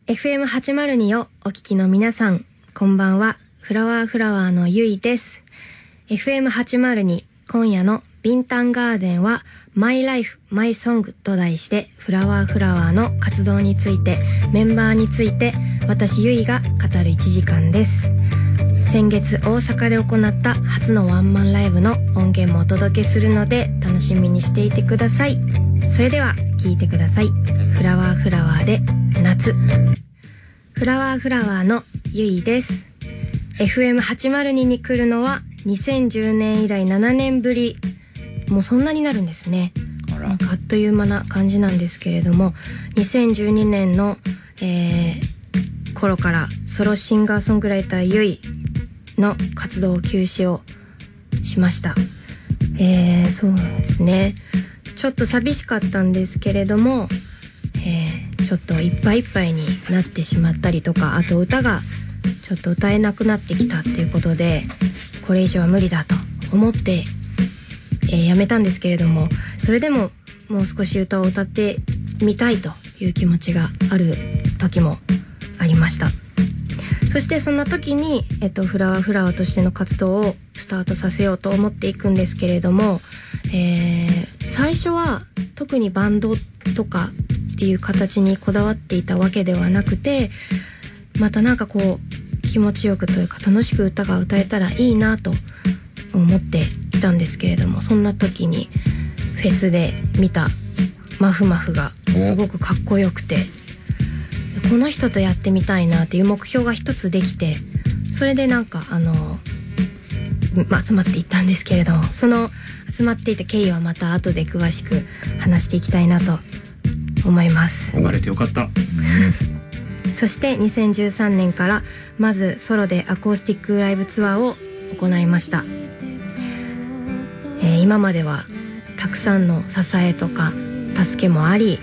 FM802 をお聞きの皆さん、こんばんは。フラワーフラワーのゆいです。FM802 今夜のビンタンガーデンはマイライフマイソングと題して、フラワーフラワーの活動について、メンバーについて私ゆいが語る1時間です。先月大阪で行った初のワンマンライブの音源もお届けするので楽しみにしていてください。それでは聴いてください。フラワーフラワーで夏。フラワーフラワーのゆいです。 FM802 に来るのは2010年以来7年ぶり。もうそんなになるんですね。なんかあっという間な感じなんですけれども、2012年の、頃からソロシンガーソングライターゆいの活動休止をしました。そうですね、ちょっと寂しかったんですけれども、ちょっといっぱいいっぱいになってしまったりとか、あと歌がちょっと歌えなくなってきたっていうことで、これ以上は無理だと思って、やめたんですけれども、それでももう少し歌を歌ってみたいという気持ちがある時もありました。そしてそんな時に、フラワーフラワーとしての活動をスタートさせようと思っていくんですけれども、最初は特にバンドとかっていう形にこだわっていたわけではなくて、またなんかこう気持ちよくというか楽しく歌が歌えたらいいなと思っていたんですけれども、そんな時にフェスで見たマフマフがすごくかっこよくて、この人とやってみたいなっていう目標が一つできて、それでなんか集まっていったんですけれども、その集まっていた経緯はまた後で詳しく話していきたいなと思います。 生まれてよかった。 そして2013年からまずソロでアコースティックライブツアーを行いました。今まではたくさんの支えとか助けもあり、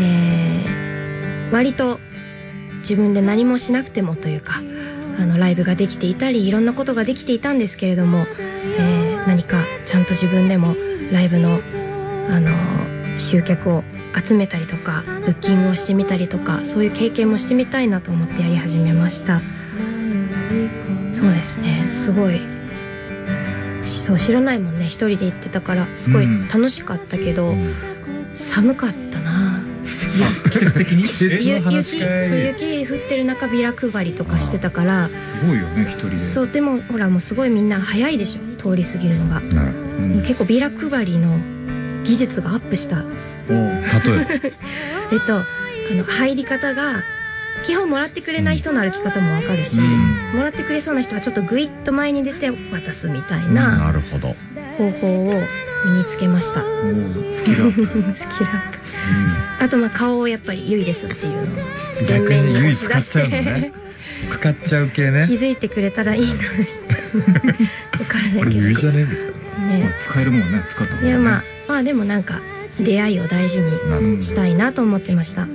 割と自分で何もしなくてもというか、ライブができていたりいろんなことができていたんですけれども、何かちゃんと自分でもライブの、集客を集めたりとかブッキングをしてみたりとか、そういう経験もしてみたいなと思ってやり始めました。そうですね、すごいそう知らないもんね、一人で行ってたからすごい楽しかったけど、寒かったな。 季節的に雪降ってる中ビラ配りとかしてたから、 すごいよね一人で。 そう、でもほらもうすごいみんな早いでしょ、通り過ぎるのが。結構ビラ配りの技術がアップした。 例えば入り方が基本もらってくれない人の歩き方もわかるし、もらってくれそうな人はちょっとグイッと前に出て渡すみたいな方法を身につけました。 スキルアップスキルアップ、あと顔をやっぱりゆいですっていうのを前面に押し出して使っちゃう系ね。 気づいてくれたらいいなみたいな。分からないけど、 ゆいじゃねえみたいなね、 使えるもんね、使った方がね。 いやまあでもなんか出会いを大事にしたいなと思ってました。はい。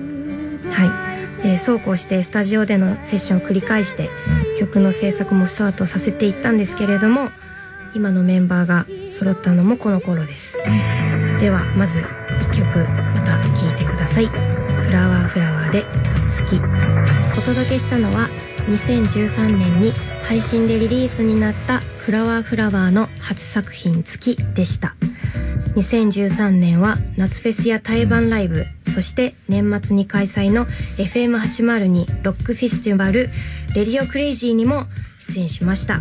そうこうしてスタジオでのセッションを繰り返して、曲の制作もスタートさせていったんですけれども、今のメンバーが揃ったのもこの頃です。ではまず1曲また聴いてください。フラワーフラワーで月。お届けしたのは2013年に配信でリリースになったフラワーフラワーの初作品月でした。2013年は夏フェスや対バンライブ、そして年末に開催の FM802 ロックフェスティバルレディオクレイジーにも出演しました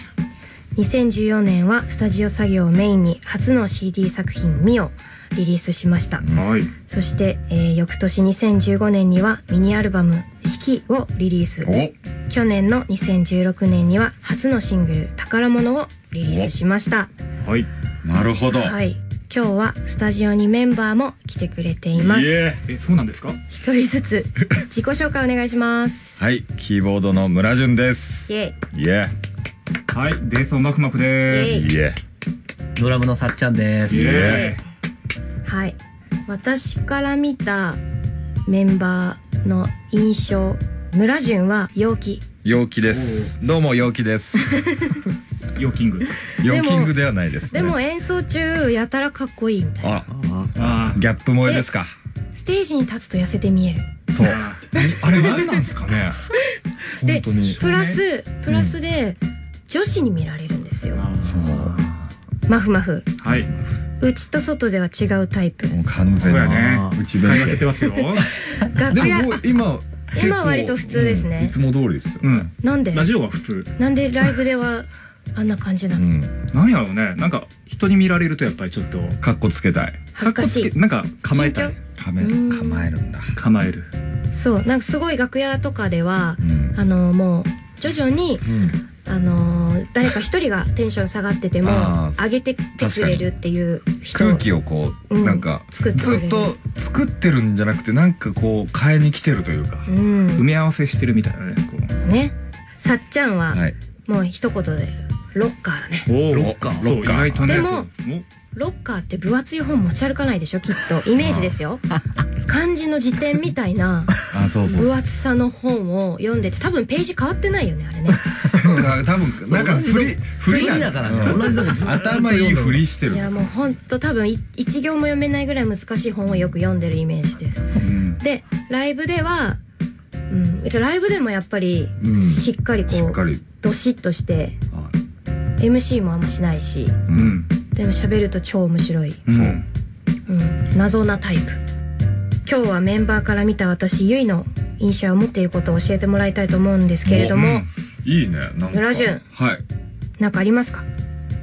。2014年はスタジオ作業をメインに初の CD 作品ミをリリースしました。そして、翌年2015年にはミニアルバム四季をリリース。去年の2016年には初のシングル宝物をリリースしました。 はい、 なるほど。 はい、今日はスタジオにメンバーも来てくれています。 そうなんですか。 一人ずつ自己紹介お願いします。 はい、キーボードの村淳です。 イエイエはい、ベースのマフマフです。 イエドラムのさっちゃんです。 イエはい、私から見たメンバーの印象、村淳は陽気です。どうも陽気です。 ヨーキング。 ヨーキングではないですね。 でも演奏中やたらかっこいいみたいな。 ギャップ萌えですか。 ステージに立つと痩せて見える。 そうあれ何なんですかねで本当にプラスで女子に見られるんですよ。 そうマフマフはい。 内と外では違うタイプ。 もう完全そうやね。 に内使い分弁けてますよ。 で楽屋ももう今今割と普通ですねいつも通りですよ。 うん。 なんでラジオは普通。 なんでライブではあんな感じなの、 何やろうね。なんか人に見られるとやっぱりちょっとかっこつけたい。 恥ずかしいかっこつけなんか構えたい。 構えるんだ。 構える。 そうなんかすごい楽屋とかでは、もう徐々に、誰か一人がテンション下がってても上げてってくれるっていう人空気をこうなんかずっと作ってるんじゃなくてなんかこう変えに来てるというか。 埋め合わせしてるみたいなね。こうね。さっちゃんははいもう一言でロッカーだね。 おロッカーそう意外とね。 でもそうロッカーって分厚い本持ち歩かないでしょきっとイメージですよ。漢字の辞典みたいなあそうそう。 分厚さの本を読んでて多分ページ変わってないよねあれね。 多分なんか振りだからね。同じとこずっと頭いい振りしてる。 いやもうほんと多分一行も読めないぐらい難しい本をよく読んでるイメージです。でライブでは、ライブでもやっぱりしっかりこうどしっとして MC もあんましないし、でも喋ると超面白い、謎なタイプ。今日はメンバーから見た私ゆいの印象を持っていることを教えてもらいたいと思うんですけれども、 いいね。なんか村淳はい。 なんかありますか？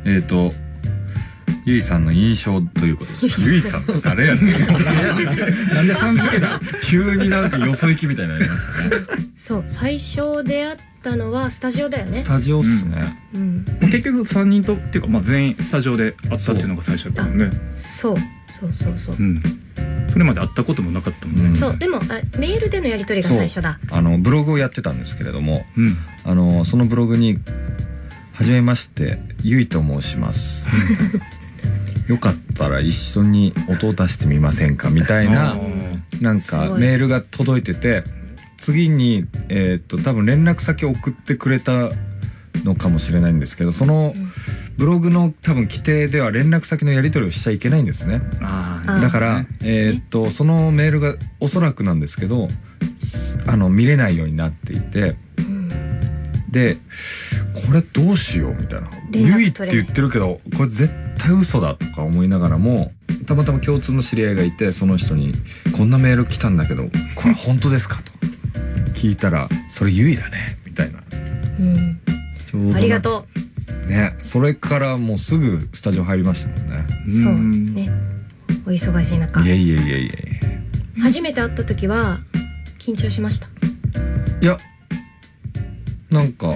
ゆいさんの印象ということです。ゆいさんって誰やねん。 なんでさん付けだ。 急になんかよそ行きみたいになりましたね。 そう最初出会ったのはスタジオだよね。 スタジオっすね。 結局3人とっていうかまあ全員スタジオで会ったっていうのが最初だったもんね。 そう。 それまで会ったこともなかったもんね。 そうでもメールでのやり取りが最初だ。 ブログをやってたんですけれども、そのブログにはじめましてゆいと申します。よかったら一緒に音を出してみませんかみたいななんかメールが届いてて、次に多分連絡先を送ってくれたのかもしれないんですけど、そのブログの多分規定では連絡先のやり取りをしちゃいけないんですね。だからそのメールがおそらくなんですけど見れないようになっていて、でこれどうしようみたいな、ゆいって言ってるけどこれ絶対嘘だとか思いながらも、たまたま共通の知り合いがいて、その人にこんなメール来たんだけどこれ本当ですかと聞いたら、それゆいだねみたいな。ちょうどありがとうね。それからもうすぐスタジオ入りましたもんね。 そうね。お忙しい中。 いや初めて会った時は緊張しました？ いやなんか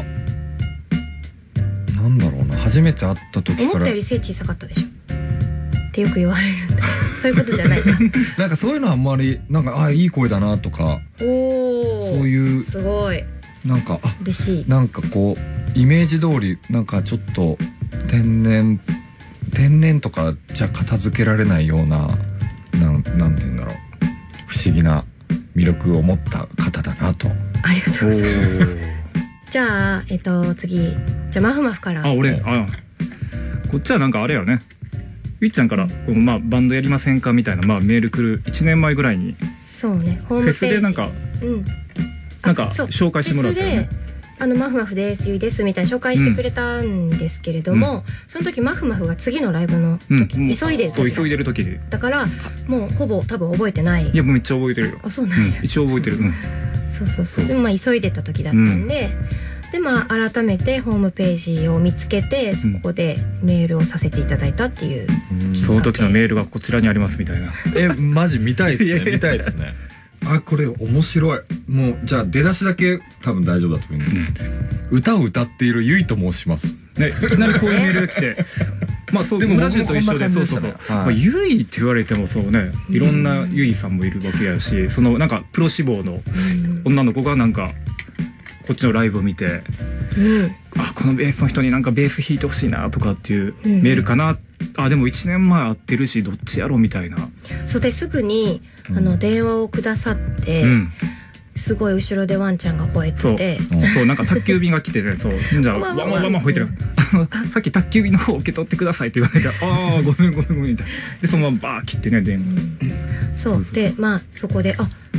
なんだろうな、初めて会った時から思ったより背小さかったでしょってよく言われるんだ。そういうことじゃないか。 なんかそういうのはあんまりなんかいい声だなとか、そういうすごいなんか嬉しい。 なんかこうイメージ通りなんかちょっと天然とかじゃ片付けられないようななんて言うんだろう、不思議な魅力を持った方だなと。 ありがとうございます。じゃあ次じゃあマフマフから。 こっちはなんかあれやね、ゆいちゃんからこう、バンドやりませんかみたいな、メール来る1年前ぐらいにそうね、ホームページフェスでなんか紹介してもらったよね。 フェスでマフマフですゆいですみたいな紹介してくれたんですけれども、その時マフマフが次のライブの時、急いでる時でだからもうほぼ多分覚えてない。 いやもうめっちゃ覚えてるよ。 あ、そうなんや。 一応覚えてる。 そうでも急いでた時だったんで、で改めてホームページを見つけて、そこでメールをさせていただいたっていう、 その時のメールがこちらにありますみたいな。 マジ見たいですね。見たいですね。これ面白い。もうじゃあ出だしだけ多分大丈夫だと思います。歌を歌っているゆいと申しますね。いきなりこういうメールが来てそうでも村淳と一緒で、ゆいって言われてもそうね、いろんなゆいさんもいるわけやし、そのなんかプロ志望の女の子がなんかこっちのライブを見て、このベースの人になんかベース弾いてほしいなとかっていうメールかな。でも1年前会ってるしどっちやろうみたいな。 そうですぐに電話をくださって、すごい後ろでワンちゃんが吠えてて、 そうなんか宅急便が来てね、そうじゃあワンワンワンワン吠えてる。さっき宅急便の方受け取ってくださいって言われて、ごめんみたいな。でそのままバー切ってね電話。 そうでそこで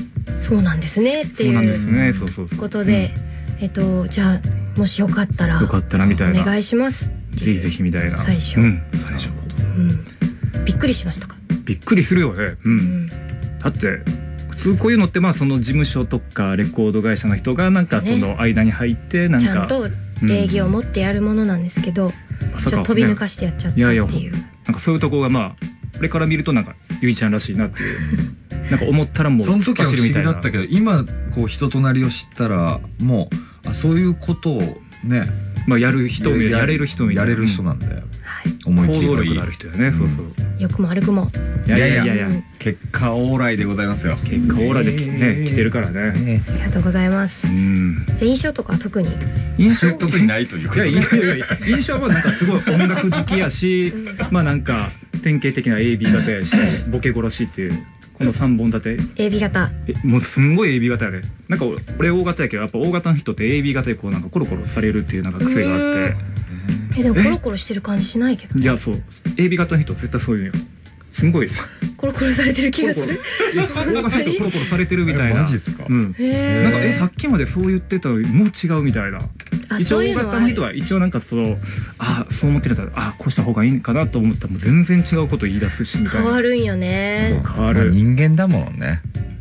そうなんですねってそうなんですいうね。そうそうそう。 ことで、じゃあもしよかったらよかったらみたいな。 お願いしますっていうぜひぜひみたいな。 最初、 最初。 びっくりしましたか？ びっくりするよね。だって普通こういうのってその事務所とかレコード会社の人がなんかその間に入ってなんかちゃんと礼儀を持ってやるものなんですけど、ちょっと飛び抜かしてやっちゃったっていう。 なんかそういうところがこれから見るとなんかゆいちゃんらしいなっていうなんか思ったらもうその時は不思議だなったけど、今こう人となりを知ったらもうそういうことをね、 やる人やれる人みたいな、 やれる人なんだよ。 行動力のある人だね。そうそう。 良くも悪くも。 いや結果オーライでございますよ。 結果オーラでね来てるからね。 ありがとうございます。じゃあ印象とかは特に特にないということで。 印象はなんかすごい音楽好きやし、なんか典型的な AB 型やし、ボケ殺しっていうこの3本立て。 AB 型。 もうすんごい AB 型やね。なんか俺 O 型やけどやっぱ O 型の人って AB 型でこうなんかコロコロされるっていうなんか癖があって。 でもコロコロしてる感じしないけどね。 いやそう AB 型の人絶対そういうのよ。すんごいコロコロされてる気がする。 O 型の人コロコロされてるみたいな。 マジっすか？ なんかさっきまでそう言ってたのにもう違うみたいな。一応 O 型の人は一応なんかそう思ってたらこうした方がいいかなと思ったらもう全然違うこと言い出すしみたいな。 変わるんよね。 変わる。人間だもんね。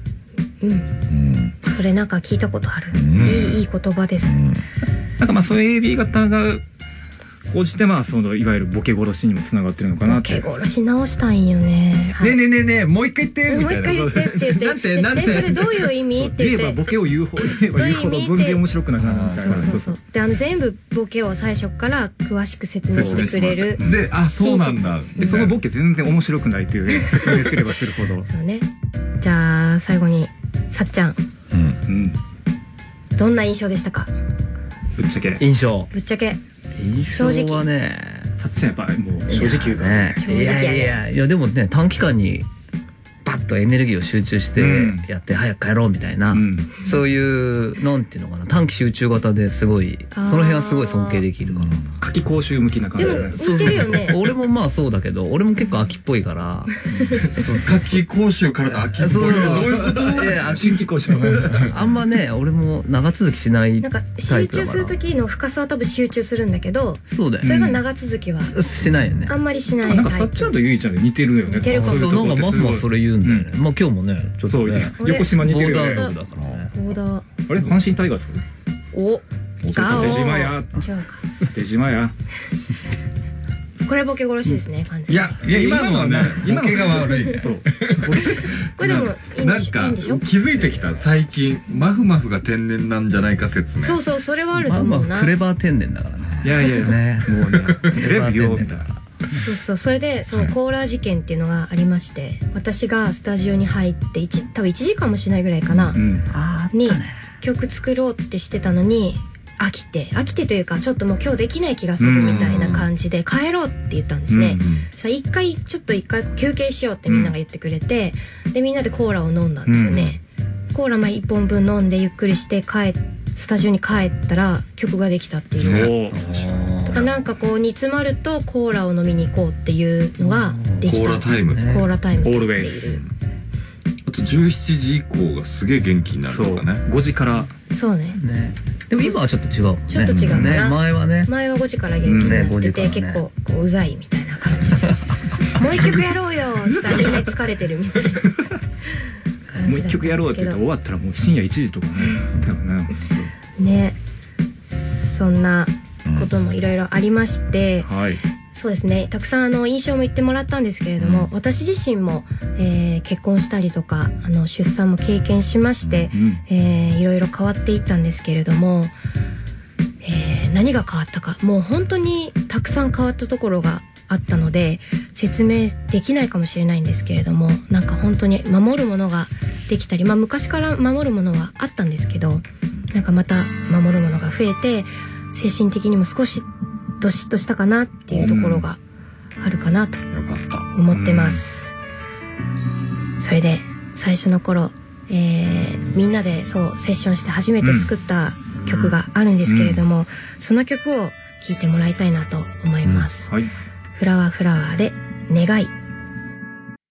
それなんか聞いたことある。いい言葉です。 なんかそういう AB 型がこじてそのいわゆるボケ殺しにもつながってるのかなって。 ボケ殺し直したいんよね。 ねえもう一回言ってみたいな。 もう一回言ってって言って。なんてそれどういう意味って言って。 言えばボケを言うほど全然面白くなくなるみたいな。 そうで全部ボケを最初から詳しく説明してくれる。 でそうなんだ。 でそのボケ全然面白くないっていう説明すればするほど。 そうね。じゃあ最後にさっちゃん。どんな印象でしたか？ ぶっちゃけ。 印象はね、 さっちゃんやっぱもう正直言うからね。 いやでもね短期間にバッとエネルギーを集中してやって早く帰ろうみたいな、そういうなんていうのかな、短期集中型ですごいその辺はすごい尊敬できるかな。 夏季講習向きな感じでも似てるよね。 俺もそうだけど俺も結構秋っぽいから夏季講習からの秋っぽい。どういうこと？ 春季講習あんまね俺も長続きしないタイプだから。 集中する時の深さは多分集中するんだけど、 そうだよ。 それが長続きはしないよね。 あんまりしないタイプ。 なんかさっちゃんとゆいちゃんで似てるよね。 似てるかも。 そうなんかマフはそれ言うんだよね。今日もねちょっとね横島似てるよね。 ボーダー族だからね。 ボーダー。 あれ阪神タイガース？ ガオ。 出島や。 違うか。 出島や。 これボケ殺しですね、完全に。 いや今のはねボケが悪いね。そう。 これでもいいんでしょ？ 気づいてきた最近マフが天然なんじゃないか説ね。 そうそれはあると思うな。 クレバー天然だからね。 いやねもうねテレビよみたいな。 それでコーラ事件っていうのがありまして、私がスタジオに入って多分1時間もしないぐらいかなに曲作ろうってしてたのに飽きてというかちょっともう今日できない気がするみたいな感じで帰ろうって言ったんですね。そしたらちょっと一回休憩しようってみんなが言ってくれて、でみんなでコーラを飲んだんですよね。コーラ1本分飲んでゆっくりしてスタジオに帰ったら曲ができたっていう。だからなんかこう煮詰まるとコーラを飲みに行こうっていうのができた。 コーラタイム。 コーラタイム。 オールウェイズ。 あと17時以降がすげえ元気になるとかね。 5時から。 そうね。 でも今はちょっと違う。 ちょっと違うな。 前は 5時から元気になってて結構こううざいみたいな感じで。もう一曲やろうよっつったらみんな疲れてるみたいな。 もう一曲やろうって言ったら終わったらもう深夜1時とかね。そんなこともいろいろありまして、そうですね、たくさん印象も言ってもらったんですけれども、私自身も、結婚したりとか出産も経験しまして、いろいろ変わっていったんですけれども、何が変わったかもう本当にたくさん変わったところがあったので説明できないかもしれないんですけれども、なんか本当に守るものができたり、昔から守るものはあったんですけど、なんかまた守るものが増えて精神的にも少しどしっとしたかなっていうところがあるかなと思ってます。それで最初の頃、みんなでセッションして初めて作った曲があるんですけれども、その曲を聴いてもらいたいなと思います。フラワーフラワーで願い。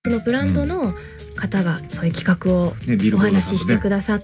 そのブランドの方がそういう企画をお話ししてくださって、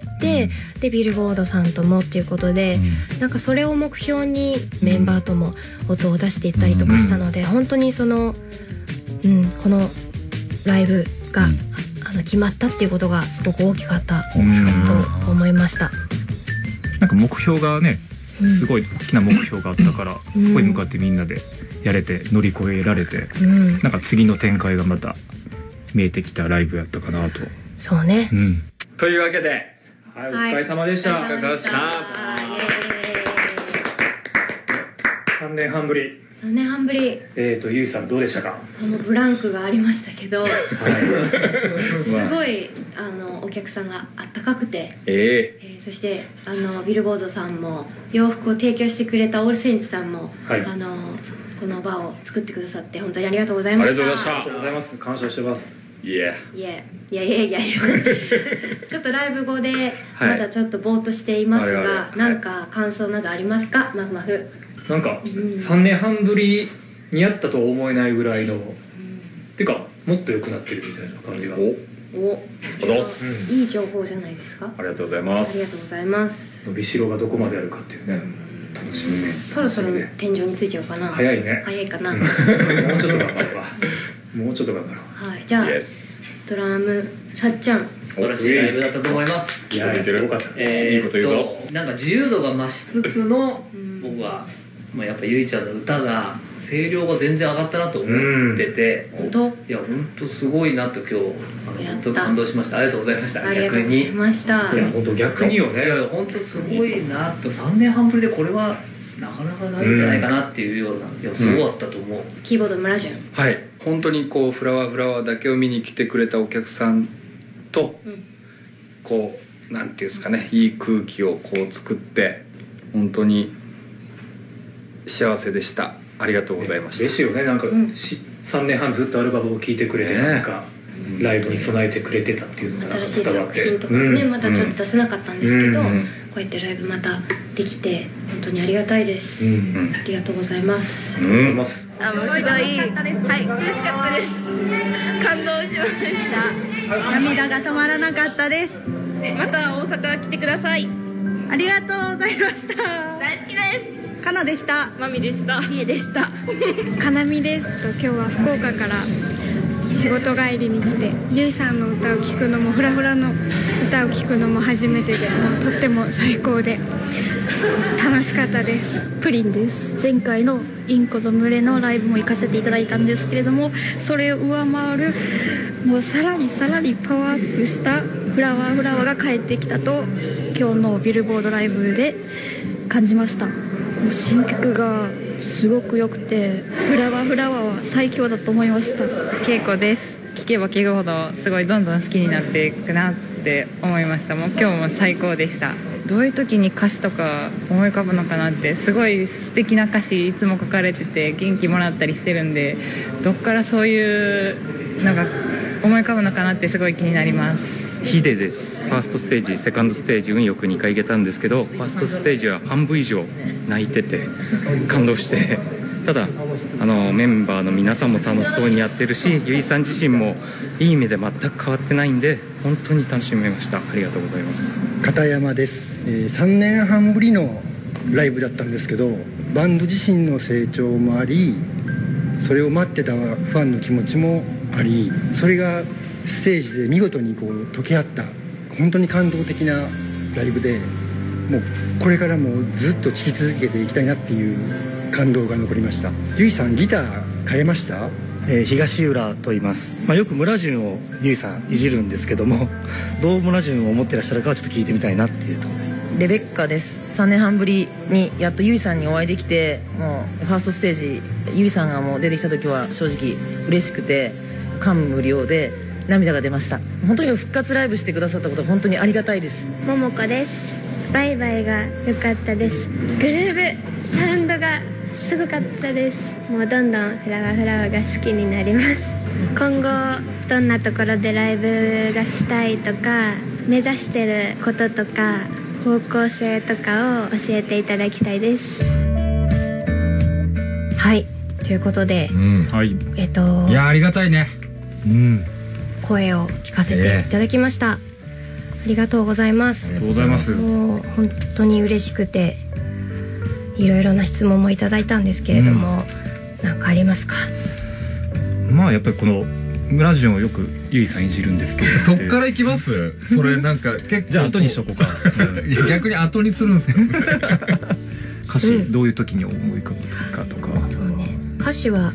でビルボードさんともっていうことで、なんかそれを目標にメンバーとも音を出していったりとかしたので、本当にその、このライブが決まったっていうことがすごく大きかったと思いました。 なんか目標がね、すごい大きな目標があったから、そこに向かってみんなでやれて乗り越えられて、なんか次の展開がまた見えてきたライブやったかなと。 そうね、 というわけで、 はい、お疲れ様でした。 お疲れ様でした。 3年半ぶり。 3年半ぶり。 ゆいさんどうでしたか？ ブランクがありましたけど、すごいお客さんがあったかくて、そしてビルボードさんも洋服を提供してくれたオールセインツさんも、この場を作ってくださって本当にありがとうございました。 ありがとうございます。 感謝してます。 いやちょっとライブ後でまだちょっとぼーっとしていますが、なんか感想などありますか？マフマフ。 なんか3年半ぶりにやったとは思えないぐらいの、てかもっと良くなってるみたいな感じが。 いい情報じゃないですか。 ありがとうございます。 ありがとうございます。 伸びしろがどこまであるかっていうね、楽しみね。 そろそろ天井についちゃうかな。 早いね。 早いかな。 もうちょっと頑張るわ。もうちょっと頑張ろう。 はい、じゃあドラムさっちゃん。 素晴らしいライブだったと思います。 いや、よかった。 いいこと言うぞ。 なんか自由度が増しつつの、僕はやっぱゆいちゃんの歌が声量が全然上がったなと思ってて、 本当？ いや本当すごいなと今日本当感動しました。ありがとうございました。 ありがとうございました。 いや本当逆によね。 いや本当すごいなと、3年半ぶりでこれはなかなかないんじゃないかなっていうような、いやすごかったと思う。 キーボード村潤。 はい、本当にこうフラワーだけを見に来てくれたお客さんと、こうなんていうんですかね、いい空気をこう作って本当に幸せでした。ありがとうございました。 嬉しいよね。なんか、3年半ずっとアルバムを聴いてくれて、なんかライブに備えてくれてたっていうのが新しい作品とかね、またちょっと出せなかったんですけど、こうやってライブまたできて本当にありがたいです。ありがとうございます。 すごい楽しかったです。はい、嬉しかったです。感動しました。涙が止まらなかったです。また大阪来てください。ありがとうございました。大好きです。かなでした。まみでした。ひえでした。かなみです。今日は福岡から仕事帰りに来て、ゆいさんの歌を聴くのもフラフラの歌を聴くのも初めてで、もうとっても最高で楽しかったです。プリンです。前回のインコと群れのライブも行かせていただいたんですけれども、それを上回るもうさらにパワーアップしたフラワーが帰ってきたと今日のビルボードライブで感じました。もう新曲がすごく良くて、フラワーは最強だと思いました。 けいこです。聴けば聴くほどすごいどんどん好きになっていくなって思いました。もう今日も最高でした。どういう時に歌詞とか思い浮かぶのかなって、すごい素敵な歌詞いつも書かれてて元気もらったりしてるんで、どっからそういうのが思い浮かぶのかなってすごい気になります。 ヒデです。ファーストステージ、セカンドステージ運よく2回行けたんですけど、ファーストステージは半分以上泣いてて感動して、ただメンバーの皆さんも楽しそうにやってるし、ゆいさん自身もいい意味で全く変わってないんで本当に楽しめました。ありがとうございます。 片山です。3年半ぶりのライブだったんですけど、バンド自身の成長もあり、それを待ってたファンの気持ちもあり、それがステージで見事にこう溶け合った本当に感動的なライブで、もうこれからもずっと聴き続けていきたいなっていう感動が残りました。ゆいさんギター変えました？ 東浦と言います。よく村順をゆいさんいじるんですけども、どう村順を思ってらっしゃるかはちょっと聞いてみたいなっていうところです。 レベッカです。3年半ぶりにやっとゆいさんにお会いできて、もうファーストステージゆいさんがもう出てきた時は正直嬉しくて感無量で涙が出ました。本当に復活ライブしてくださったことは本当にありがたいです。 ももこです。バイバイが良かったです。グルーブサウンドがすごかったです。もうどんどんフラワーが好きになります。今後どんなところでライブがしたいとか、目指してることとか方向性とかを教えていただきたいです。 はい、ということで、 はい、 いやありがたいね。 声を聞かせていただきました、ありがとうございます。 ありがとうございます。 もう本当に嬉しくていろいろな質問もいただいたんですけれども、何かありますか？ まあやっぱりこの村順をよくゆいさんいじるんですけどそっから行きます？それなんか結構じゃあ後にしとこうか逆に後にするんですよ歌詞どういう時に思い浮かぶかとか。 そうね、歌詞は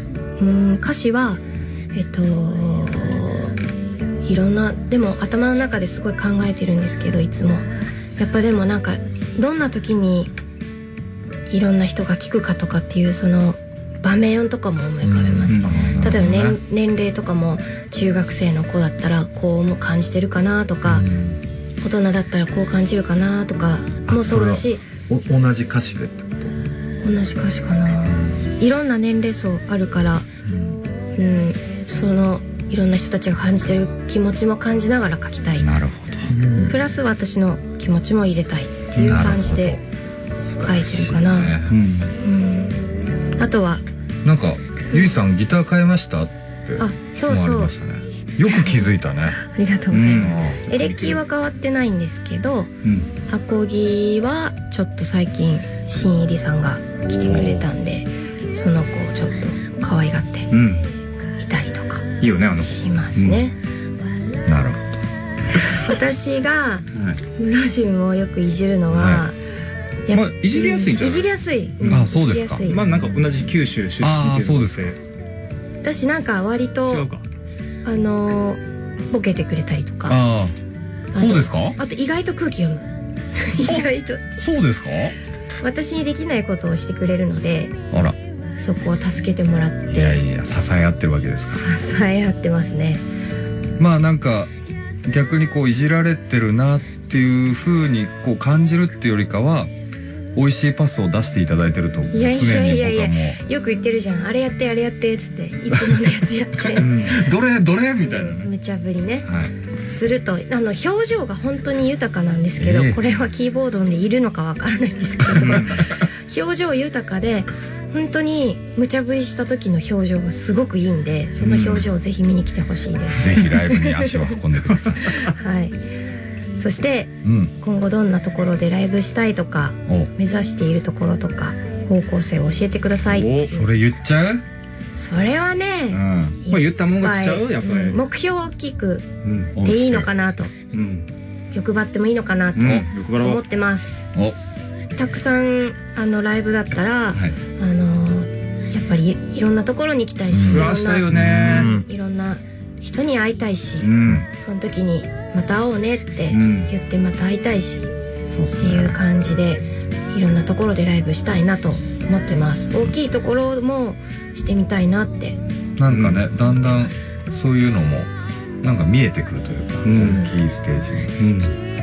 いろんな、でも頭の中ですごい考えてるんですけど、いつもやっぱでもなんかどんな時にいろんな人が聞くかとかっていうその場面とかも思い浮かべます、例えば、年齢とかも中学生の子だったらこうも感じてるかなとか、大人だったらこう感じるかなとかもそうだし、 同じ歌詞でってこ同じ歌詞かな、いろんな年齢層あるから、そのいろんな人たちが感じてる気持ちも感じながら書きたい。 なるほど。 プラス私の気持ちも入れたいっていう感じで書いてるかな。あとはなんかゆいさんギター買いましたって質問ありましたね。よく気づいたね。 ありがとうございます。エレキは変わってないんですけど、アコギはちょっと最近新入りさんが来てくれたんで、その子をちょっと可愛がっていたりとかいいよね、あの子しますね。 なるほど。私が村順をよくいじるのは、 まあいじりやすいんじゃない？ いじりやすい。 あ、そうですか。 まあなんか同じ九州出身ああ、そうですか。 私なんか割と違うか。 ボケてくれたりとか。 ああ、そうですか。 あと意外と空気読む。意外と。 そうですか。 私にできないことをしてくれるので、 あら、 そこを助けてもらって。 いやいや、支え合ってるわけですか。 支え合ってますね。 まあなんか逆にこういじられてるなっていう風にこう感じるっていうよりかは、美味しいパスを出していただいてると常に僕はもうよく言ってるじゃん、あれやってあれやってっつっていつものやつやってどれみたいなね、 無茶ぶりね、すると表情が本当に豊かなんですけど、これはキーボードでいるのかわからないんですけど表情豊かで本当に無茶ぶりした時の表情がすごくいいんで、その表情をぜひ見に来てほしいです、 ぜひライブに足を運んでくださいはい。そして、今後どんなところでライブしたいとか目指しているところとか方向性を教えてください。 それ言っちゃう？ それはね、 まあ言ったもんがしちゃう、やっぱり目標を大きくでいいのかなと、欲張ってもいいのかなと思ってます。たくさんライブだったら、やっぱりいろんなところに行きたいし、いろんな人に会いたいし、その時にまた会おうねって言ってまた会いたいし、っていう感じでいろんなところでライブしたいなと思ってます。大きいところもしてみたいなって。 なんかね、だんだんそういうのもなんか見えてくるというか、大きいステージに、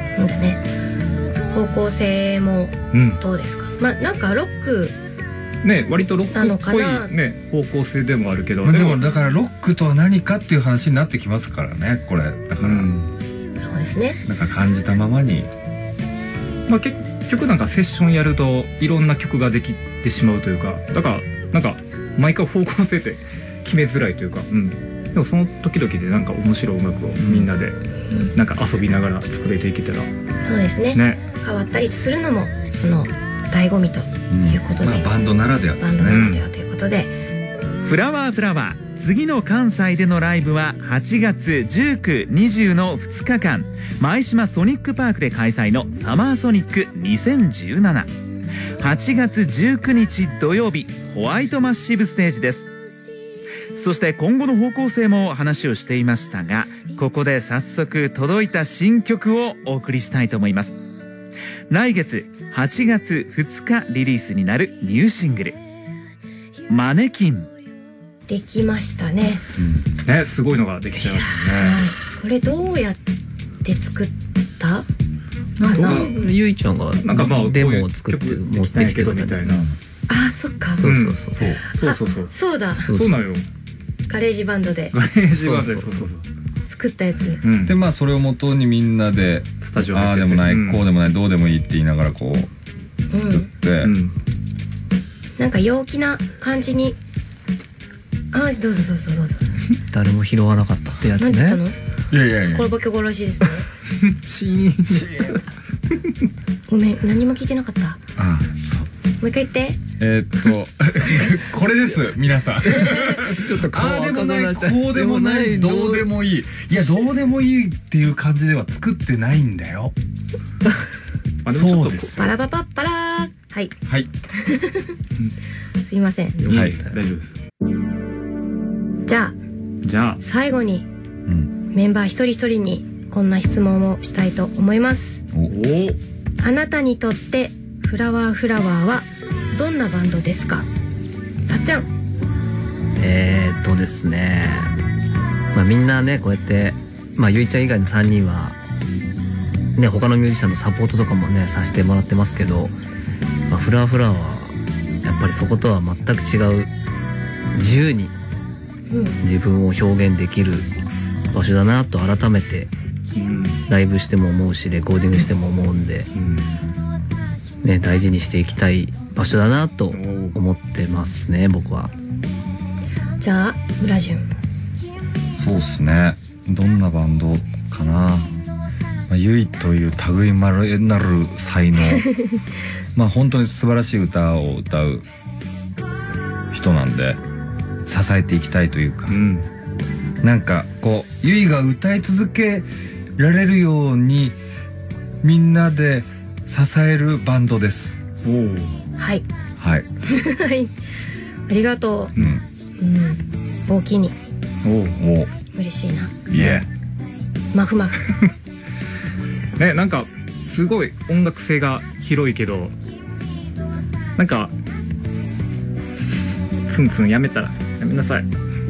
方向性もどうですか？まあなんかロックね、割とロックっぽいね方向性でもあるけど、 でもだからロックとは何かっていう話になってきますからね、これだから、 そうですね、 なんか感じたままに、 まあ結局なんかセッションやるといろんな曲ができてしまうというか、だからなんか毎回方向性って決めづらいというか、でもその時々でなんか面白い音楽をみんなでなんか遊びながら作れていけたら、 そうですね、変わったりするのもその醍醐味ということで、 バンドならではですね。 バンドならではということで、 フラワー次の関西でのライブは8月19、20の2日間舞島ソニックパークで開催のサマーソニック2017。8月19日土曜日、ホワイトマッシブステージです。そして今後の方向性も話をしていましたが、ここで早速届いた新曲をお送りしたいと思います。来月8月2日リリースになるニューシングル「マネキン」 できましたね。 すごいのができちゃいましたね。 これどうやって作ったなんかゆいちゃんがなんかまあデモを作って持ってきてるみたいな。 あ、そっか。そうだ。 そうなのよ。 ガレージバンドで作ったやつで、まあそれを元にみんなでスタジオああでもない、こうでもない、どうでもいいって言いながらこう作って、 なんか陽気な感じに、どうぞ誰も拾わなかったってやつね。 何言ったの？ いやいやいや、 これボケ殺しですね。 チーンごめん、何も聞いてなかった。 ああ、そう。 もう一回言って。 これです皆さん。 ちょっとああでもない、こうでもない、どうでもいい。いや、どうでもいいっていう感じでは作ってないんだよ。そうです。 パラパパッパラー。はい。 はい。 すいません。 はい、大丈夫です。 じゃあ最後にメンバー一人一人にこんな質問をしたいと思います。あなたにとってフラワーフラワーはどんなバンドですか？さっちゃん。 ですね、まあみんなね、こうやってまあゆいちゃん以外の3人はね、他のミュージシャンのサポートとかもねさせてもらってますけど、まあ、フラワーフラワーはやっぱりそことは全く違う、自由に自分を表現できる場所だなと改めてライブしても思うし、レコーディングしても思うんで、ね、大事にしていきたい場所だなと思ってますね、僕は。 じゃあ村順。 そうっすね、どんなバンドかな。まあ、ゆいという類まれなる才能まあ本当に素晴らしい歌を歌う人なんで支えていきたいというか、なんかこうゆいが歌い続けられるようにみんなで支えるバンドです。 はいはいはいありがとう。大きに嬉しいな。 いえマフマフね、なんかすごい音楽性が広いけど、なんかツンツンやめたらやめなさい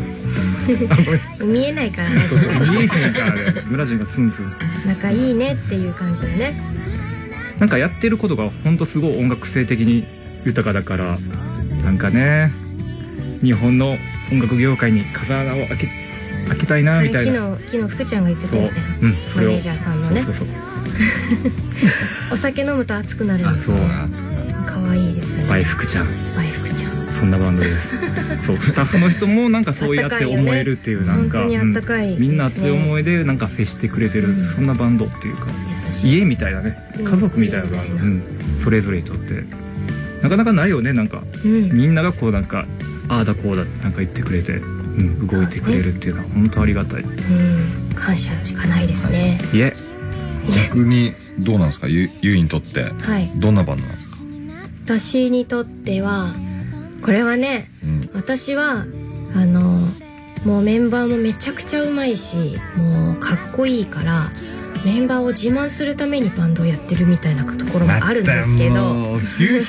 見えないからね。 見えへんからね、村人がツンツン仲いいねっていう感じでね。 なんかやってることがほんとすごい音楽性的に豊かだから、なんかね、日本の音楽業界に風穴を開けたいなみたいな。 昨日福ちゃんが言ってたやつやん、マネージャーさんのね。そうお酒飲むと熱くなるんですよ。可愛いですよね。 バイ福ちゃん。 バイ福ちゃん。 そんなバンドです。そう、スタッフの人もなんかそうやって思えるっていう、なんか本当にあったかいですね。 みんな熱い思いでなんか接してくれてる、そんなバンドっていうか、家みたいなね、家族みたいなバンド、それぞれにとってなかなかないよね。なんか、みんながこうなんかああだこうだってなんか言ってくれて、動いてくれるっていうのは本当ありがたい。 感謝しかないですね。 いえ、 逆にどうなんですか、ゆいにとってどんなバンドなんですか？ 私にとってはこれはね、私はもうメンバーもめちゃくちゃうまいし、もうかっこいいからメンバーを自慢するためにバンドをやってるみたいなところもあるんですけど、 いや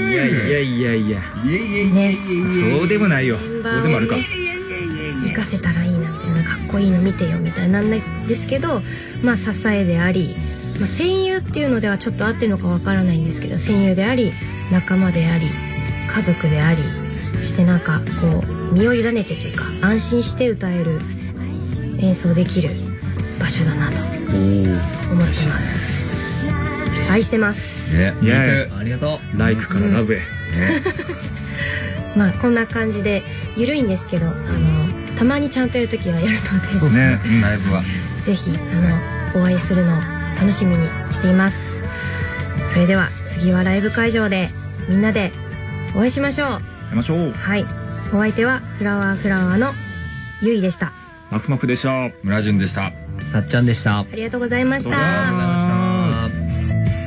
ね、そうでもないよ。そうでもあるか。 生かせたらいいなみたいな、かっこいいの見てよみたいなんですけど、まあ支えであり、まあ、戦友っていうのではちょっと合ってるのかわからないんですけど、戦友であり仲間であり家族であり、そしてなんかこう身を委ねてというか安心して歌える演奏できる場所だなと思ってます。愛してます。 ありがとう。 ライクからラブへ。 まあこんな感じでゆるいんですけど、たまにちゃんとやるときはやるので、 そうですね、ライブはぜひお会いするのを楽しみにしています。それでは次はライブ会場でみんなでお会いしましょう。はい、お相手はフラワーフラワーのゆいでした。 マフマフでした。 村順でした。 さっちゃんでした。 ありがとうございました。